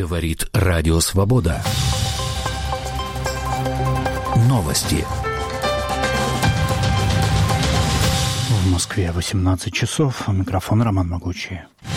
Говорит Радио Свобода. Новости. В Москве 18 часов. Микрофон Роман Могучий.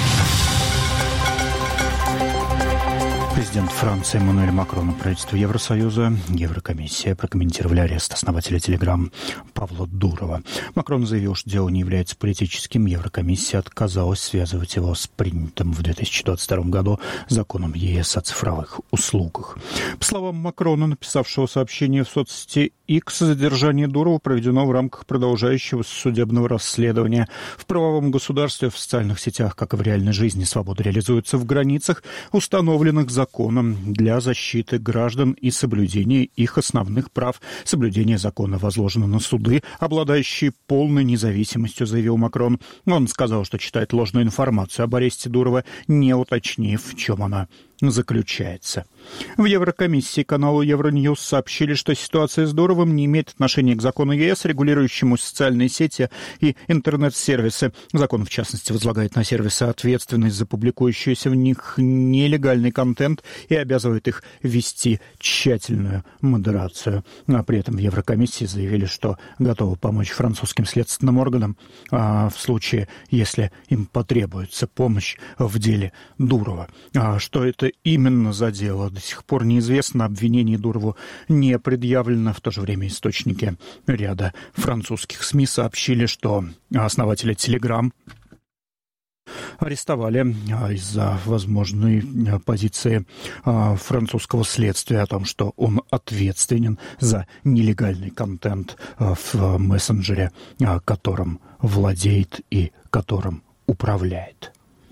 Президент Франции Эммануэль Макрон и правительство Евросоюза, Еврокомиссия прокомментировали арест основателя Telegram Павла Дурова. Макрон заявил, что дело не является политическим. Еврокомиссия отказалась связывать его с принятым в 2022 году законом ЕС о цифровых услугах. По словам Макрона, написавшего сообщение в соцсети X, задержание Дурова проведено в рамках продолжающегося судебного расследования. В правовом государстве, в социальных сетях, как и в реальной жизни, свобода реализуется в границах, установленных законом для защиты граждан и соблюдения их основных прав. Соблюдение закона возложено на суды, обладающие полной независимостью, заявил Макрон. Он сказал, что читает ложную информацию об аресте Дурова, не уточнив, в чем она заключается. В Еврокомиссии каналу Евроньюз сообщили, что ситуация с Дуровым не имеет отношения к закону ЕС, регулирующему социальные сети и интернет-сервисы. Закон, в частности, возлагает на сервисы ответственность за публикующийся в них нелегальный контент и обязывает их вести тщательную модерацию. А при этом в Еврокомиссии заявили, что готовы помочь французским следственным органам в случае, если им потребуется помощь в деле Дурова. Что это именно за дело, до сих пор неизвестно. Обвинение Дурову не предъявлено. В то же время источники ряда французских СМИ сообщили, что основателя Telegram арестовали из-за возможной позиции французского следствия о том, что он ответственен за нелегальный контент в мессенджере, которым владеет и которым управляет.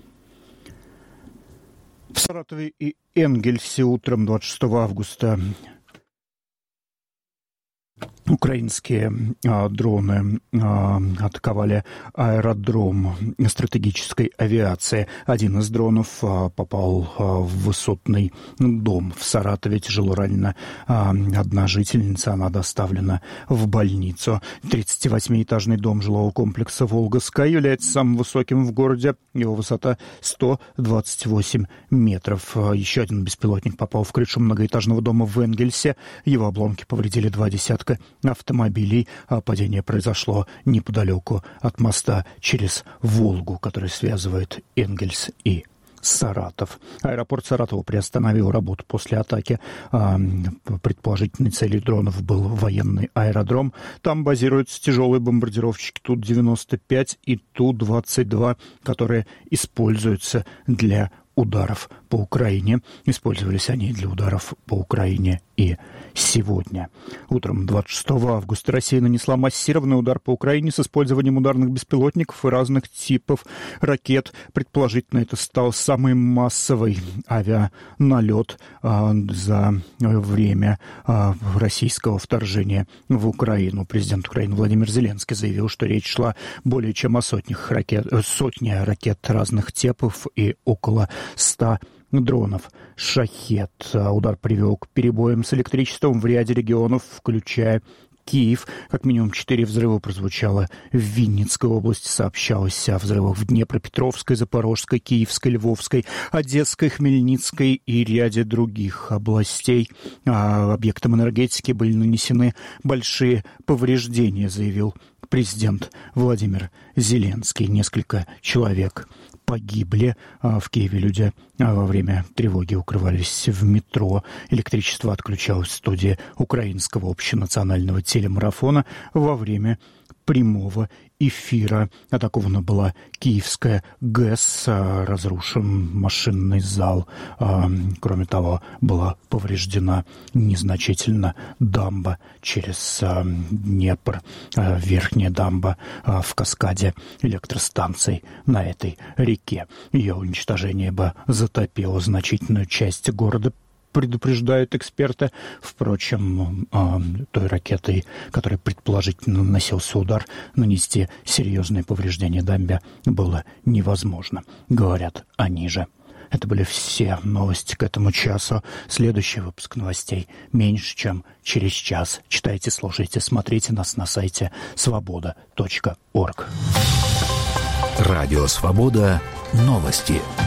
В Саратове и Энгельсе утром 26 августа украинские дроны атаковали аэродром стратегической авиации. Один из дронов попал в высотный дом в Саратове. Тяжело ранена одна жительница. Она доставлена в больницу. 38-этажный дом жилого комплекса «Волга-Скай» является самым высоким в городе. Его высота 128 метров. Еще один беспилотник попал в крышу многоэтажного дома в Энгельсе. Его обломки повредили 2 десятка автомобилей. Падение произошло неподалеку от моста через Волгу, который связывает Энгельс и Саратов. Аэропорт Саратова приостановил работу после атаки. Предположительной целью дронов был военный аэродром. Там базируются тяжелые бомбардировщики Ту-95 и Ту-22, которые используются для ударов по Украине. Использовались они для ударов по Украине и сегодня. Утром 26 августа Россия нанесла массированный удар по Украине с использованием ударных беспилотников и разных типов ракет. Предположительно, это стал самый массовый авианалет за время российского вторжения в Украину. Президент Украины Владимир Зеленский заявил, что речь шла более чем о сотне ракет разных типов и около 100 дронов «Шахед». Удар привел к перебоям с электричеством в ряде регионов, включая Киев. Как минимум 4 взрыва прозвучало в Винницкой области. Сообщалось о взрывах в Днепропетровской, Запорожской, Киевской, Львовской, Одесской, Хмельницкой и ряде других областей. Объектам энергетики были нанесены большие повреждения, заявил президент Владимир Зеленский. Несколько человек погибли. В Киеве люди во время тревоги укрывались в метро. Электричество отключалось в студии Украинского общенационального телемарафона во время прямого эфира. Атакована была Киевская ГЭС, разрушен машинный зал. Кроме того, была повреждена незначительно дамба через Днепр, верхняя дамба в каскаде электростанций на этой реке. Ее уничтожение бы затопило значительную часть города, предупреждают эксперты. Впрочем, той ракетой, которой предположительно наносился удар, нанести серьезные повреждения дамбе было невозможно, говорят они же. Это были все новости к этому часу. Следующий выпуск новостей меньше, чем через час. Читайте, слушайте, смотрите нас на сайте свобода.орг. Радио «Свобода». Новости.